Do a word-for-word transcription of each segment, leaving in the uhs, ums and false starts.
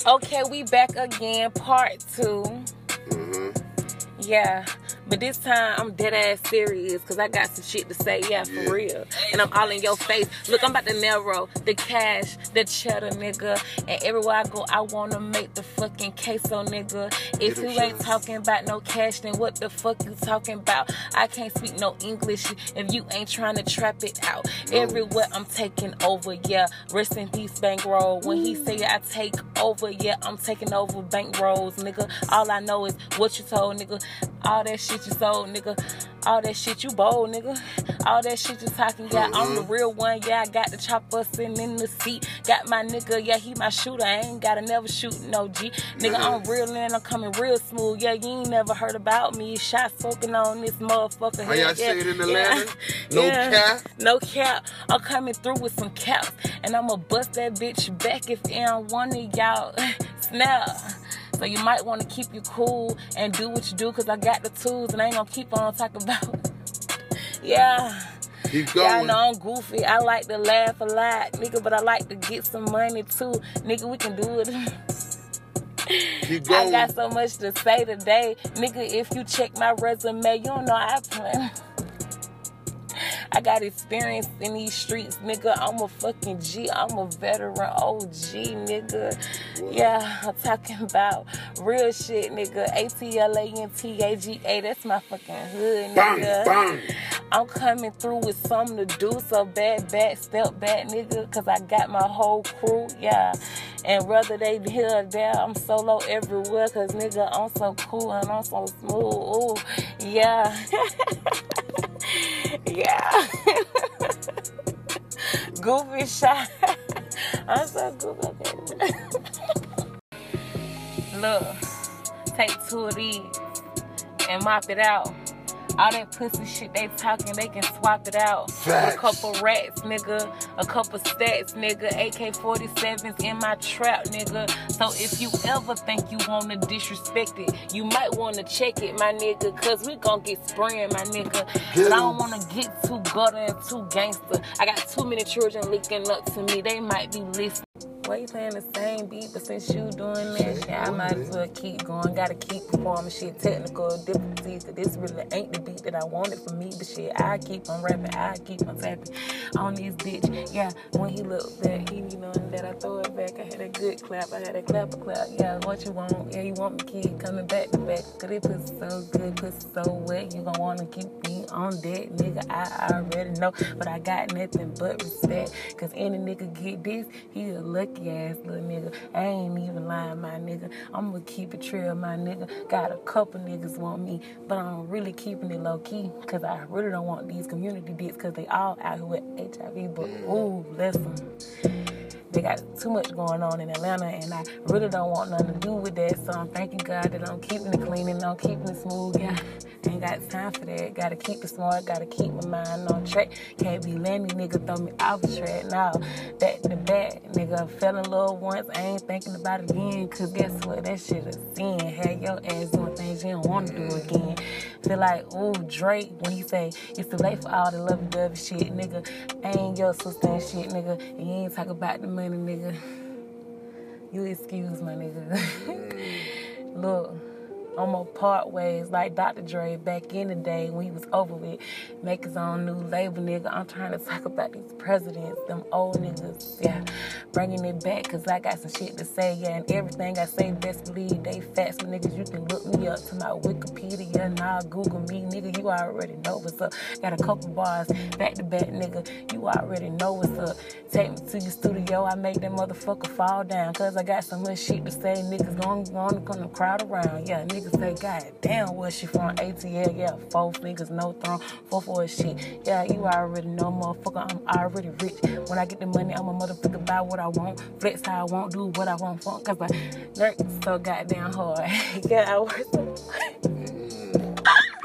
Okay, we back again, part two. Mm-hmm. Yeah, but this time I'm dead ass serious because I got some shit to say, yeah, for Yeah. real. And I'm all in your face. Look, I'm about to narrow the cash, the cheddar, nigga. And everywhere I go, I want to make the fucking queso, nigga. If you ain't talking about no cash, then what the fuck you talking about? I can't speak no English if you ain't trying to trap it out. No. Everywhere I'm taking over, yeah. Rest in peace, bankroll. When he say I take over, yeah, I'm taking over bankrolls, nigga. All I know is what you told, nigga. All that shit you sold, nigga. All that shit you bold, nigga. All that shit you talking, yeah. Mm-hmm. I'm the real one, yeah. I got the chopper sitting in the seat. Got my nigga, yeah, he my shooter. I ain't gotta never shoot no G. Nigga, mm-hmm. I'm real and I'm coming real smooth. Yeah, you ain't never heard about me. Shots spoken on this motherfucker. How y'all yeah, say it in Atlanta? Yeah. No yeah. cap? No cap. I'm coming through with some caps. And I'ma bust that bitch back if it ain't one of y'all snap. So you might want to keep you cool and do what you do, because I got the tools and I ain't going to keep on talking about yeah. Keep going. Y'all know I'm goofy. I like to laugh a lot, nigga, but I like to get some money too. Nigga, we can do it. Keep going. I got so much to say today. Nigga, if you check my resume, you don't know I play. I got experience in these streets, nigga. I'm a fucking G. I'm a veteran O G, nigga. What? Yeah, I'm talking about real shit, nigga. A T L A N T A G A. That's my fucking hood, nigga. Bang, bang. I'm coming through with something to do, so bad, bad, step back, nigga, because I got my whole crew, yeah. And whether they here or there, I'm solo everywhere, because, nigga, I'm so cool and I'm so smooth. Ooh, yeah. Yeah. Goofy shot. I'm so goofy. Look, take two of these and mop it out. All that pussy shit they talking, they can swap it out. With a couple rats, nigga. A couple stats, nigga. A K forty-sevens in my trap, nigga. So if you ever think you want to disrespect it, you might want to check it, my nigga. Cause we gon' get spraying, my nigga. But I don't want to get too gutter and too gangster. I got too many children looking up to me. They might be listening. Why you playing the same beat, but since you doing that, yeah, I might as well keep going. Gotta keep performing shit, technical difficulties, cause this really ain't the beat that I wanted for me, but shit, I keep on rapping, I keep on tapping on this bitch. Yeah, when he looked back, he be knowing that I throw it back. I had a good clap, I had a clapper clap. Yeah, what you want? Yeah, you want me, kid, coming back to back, cause it pussy so good, pussy so wet. You gon' wanna keep me on that, nigga, I already know, but I got nothing but respect, cause any nigga get this, he a lucky ass little nigga. I ain't even lying, my nigga. I'm gonna keep it trail, my nigga. Got a couple niggas want me, but I'm really keeping it low key, cause I really don't want these community dicks, cause they all out here with H I V. But ooh, listen, they got too much going on in Atlanta, and I really don't want nothing to do with that. So I'm thanking God that I'm keeping it clean and I'm keeping it smooth. Yeah, ain't got time for that. Gotta keep it smart. Gotta keep my mind on track. Can't be letting these niggas throw me off the track. Now, back to back, nigga, fell in love once. I ain't thinking about it again, cause guess what? That shit is sin. Had your ass doing things you don't want to do again. Feel like, ooh, Drake, when he say, it's too late for all the lovey-dovey shit, nigga. I ain't your sister and shit, nigga. And you ain't talk about the money, nigga. You excuse my nigga. Look, I'm gonna part ways like Doctor Dre back in the day when he was over with, make his own new label, nigga. I'm trying to talk about these presidents, them old niggas, yeah, bringing it back, cause I got some shit to say, yeah, and everything I say, best believe they facts, but niggas, you can look me up to my Wikipedia, and I'll Google me, nigga, you already know what's up. Got a couple bars, back to back, nigga, you already know what's up. Take me to your studio, I make that motherfucker fall down, cause I got so much shit to say, niggas gonna, gonna, gonna crowd around, yeah, niggas say, God damn, where she from? A T L, yeah, four fingers, no throne, four for shit. Yeah, you already know, motherfucker, I'm already rich. When I get the money, I'm a motherfucker, buy what I want, flex how I want, do what I want, fun, cause I work so goddamn hard. Yeah, I work so hard.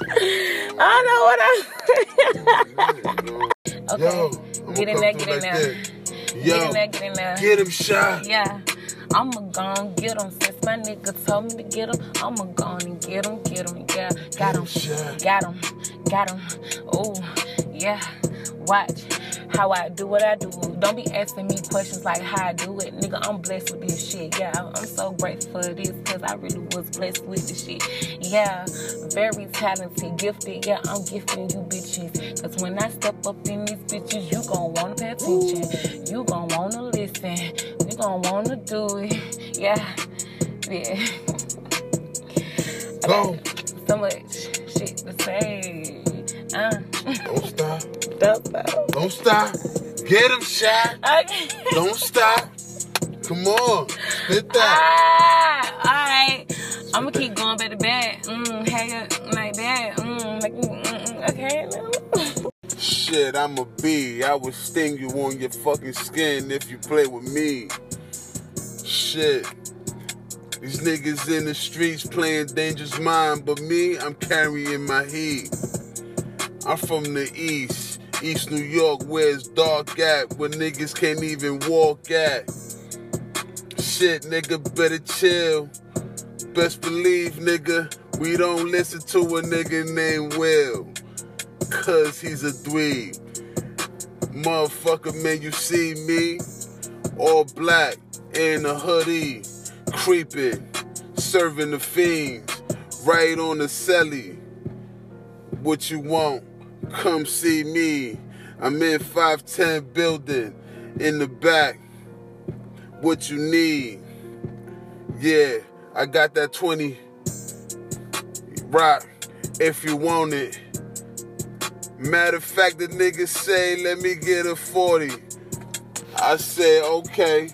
I don't know what I okay, Yo, get in there, get in there. Yo, get in there, get in there. Get him shot. Yeah. I'ma go and get him. Since my nigga told me to get him, I'ma go and get him, get him, yeah. Got him, got him, got him. Oh, yeah. Watch. how I do what I do. Don't be asking me questions like how I do it. Nigga, I'm blessed with this shit. Yeah, I'm, I'm so grateful for this because I really was blessed with this shit. Yeah, very talented, gifted. Yeah, I'm gifting you bitches. Because when I step up in these bitches, you gon' want to pay attention. You gon' want to listen. You gon' want to do it. Yeah, yeah. Go. So much shit to say. Uh. Don't stop. Don't stop. Don't stop. Get him, shot. Okay. Don't stop. Come on. Hit that. Ah, alright. I'm gonna keep going back to back. Mm, hang up like that. Mm, like, mm, mm, okay. No. Shit, I'm a bee. I would sting you on your fucking skin if you play with me. Shit. These niggas in the streets playing Dangerous Mind, but me, I'm carrying my heat. I'm from the East, East New York, where it's dark at, where niggas can't even walk at. Shit, nigga, better chill. Best believe, nigga, we don't listen to a nigga named Will, cause he's a dweeb. Motherfucker, man, you see me, all black, in a hoodie, creeping, serving the fiends, right on the celly. What you want? Come see me. I'm in five ten building, in the back. What you need? Yeah, I got that twenty rock if you want it. Matter of fact, the niggas say, let me get a forty. I say, okay.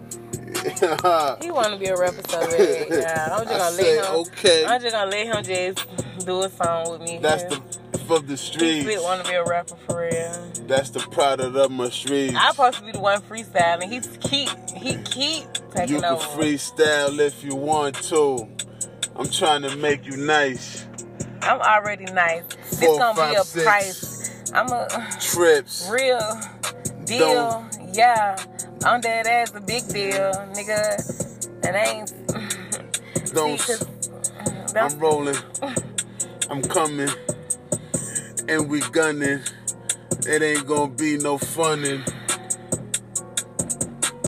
He want to be a rapper so bad. Yeah, I'm just I gonna say, let him. okay. I'm just gonna let him just do a song with me. That's yeah. the for the He streets. still want to be a rapper for real. That's the product of my streets. I'm supposed to be the one freestyling. He keep he keep taking You can over. freestyle if you want to. I'm trying to make you nice. I'm already nice. This Four, gonna five, be a six. price. I'm a Trips. real deal. Don't. Yeah, I'm dead ass a big deal, nigga. It ain't. Don't. See, 'cause, uh, I'm rolling. I'm coming. And we gunning. It ain't gonna be no funnin'.